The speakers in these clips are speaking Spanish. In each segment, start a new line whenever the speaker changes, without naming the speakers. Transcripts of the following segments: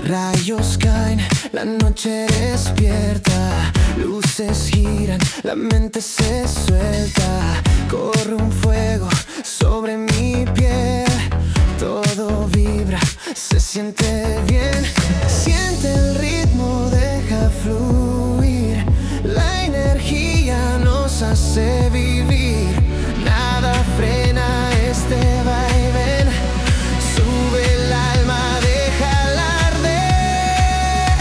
Rayos caen, la noche despierta, luces giran, la mente se suelta. Corre un fuego sobre mi piel, todo vibra, se siente bien. Siente el ritmo, deja fluir, la energía nos hace vivir. Nada frena este vaivén, sube el alma, déjala arder.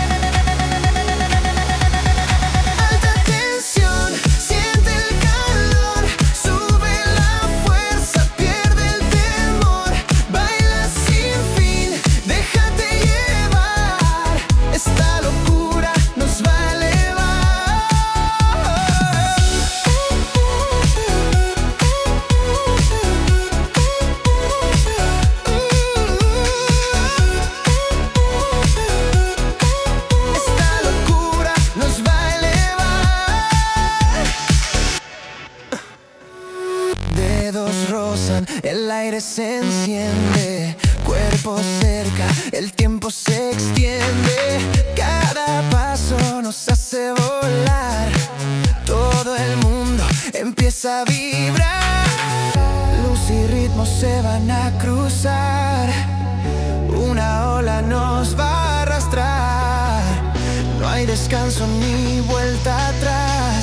Alta tensión, siente el calor, sube la fuerza, pierde el temor. Baila sin fin, déjate llevar, esta locura nos va a elevar. Esta locura nos va a elevar. Dedos rozan, el aire se enciende, cuerpo cerca, el tiempo se extiende. Cada paso nos hace volar, todo el mundo empieza a vibrar. Luz y ritmo se van a cruzar, una ola nos va a arrastrar. No hay descanso ni vuelta atrás.